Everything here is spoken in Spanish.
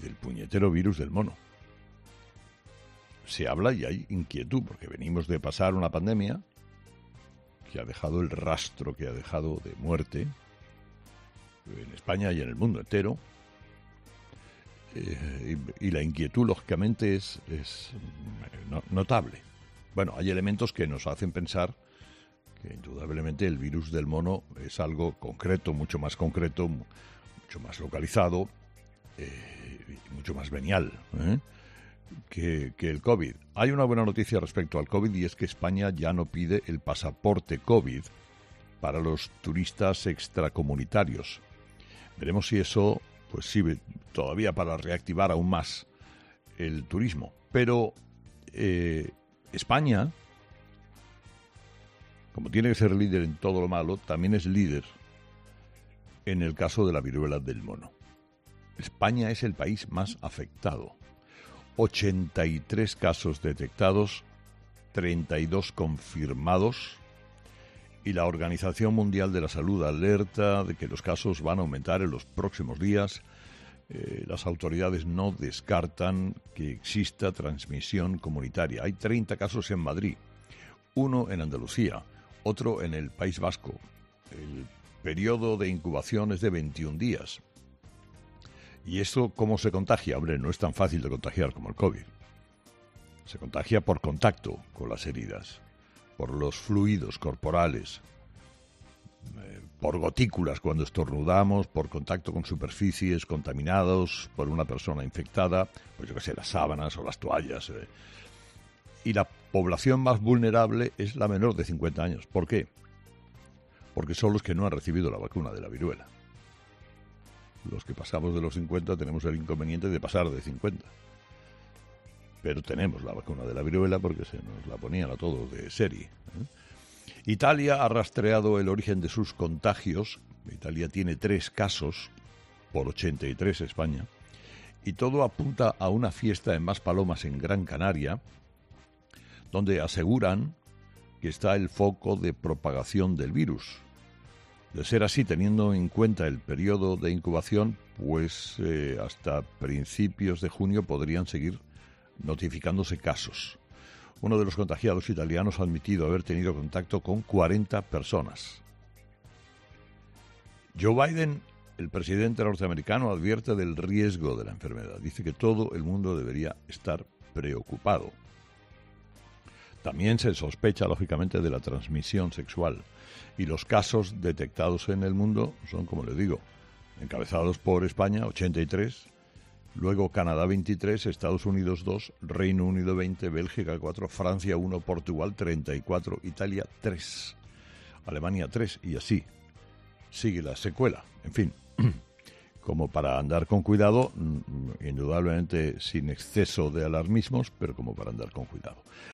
del puñetero virus del mono. Se habla y hay inquietud, porque venimos de pasar una pandemia que ha dejado el rastro que ha dejado de muerte en España y en el mundo entero. Y la inquietud, lógicamente, es notable. Bueno, hay elementos que nos hacen pensar que indudablemente el virus del mono es algo concreto, mucho más localizado, mucho más venial que el COVID. Hay una buena noticia respecto al COVID, y es que España ya no pide el pasaporte COVID para los turistas extracomunitarios. Veremos si eso pues sirve todavía para reactivar aún más el turismo. Pero España, como tiene que ser líder en todo lo malo, también es líder en el caso de la viruela del mono. España es el país más afectado. 83 casos detectados, 32 confirmados, y la Organización Mundial de la Salud alerta de que los casos van a aumentar en los próximos días. Las autoridades no descartan que exista transmisión comunitaria. Hay 30 casos en Madrid, uno en Andalucía, otro en el País Vasco. El periodo de incubación es de 21 días. ¿Y esto cómo se contagia? Hombre, no es tan fácil de contagiar como el COVID. Se contagia por contacto con las heridas, por los fluidos corporales, por gotículas cuando estornudamos, por contacto con superficies contaminadas por una persona infectada, pues yo qué sé, las sábanas o las toallas. Y la población más vulnerable es la menor de 50 años. ¿Por qué? Porque son los que no han recibido la vacuna de la viruela. Los que pasamos de los 50 tenemos el inconveniente de pasar de 50. Pero tenemos la vacuna de la viruela porque se nos la ponían a todos de serie. Italia ha rastreado el origen de sus contagios. Italia tiene 3 casos por 83 España. Y todo apunta a una fiesta en Maspalomas, en Gran Canaria, donde aseguran que está el foco de propagación del virus. De ser así, teniendo en cuenta el periodo de incubación, pues hasta principios de junio podrían seguir notificándose casos. Uno de los contagiados italianos ha admitido haber tenido contacto con 40 personas. Joe Biden, el presidente norteamericano, advierte del riesgo de la enfermedad. Dice que todo el mundo debería estar preocupado. También se sospecha, lógicamente, de la transmisión sexual. Y los casos detectados en el mundo son, como les digo, encabezados por España, 83, luego Canadá 23, Estados Unidos 2, Reino Unido 20, Bélgica 4, Francia 1, Portugal 34, Italia 3, Alemania 3, y así sigue la secuela. En fin, como para andar con cuidado, indudablemente sin exceso de alarmismos, pero como para andar con cuidado.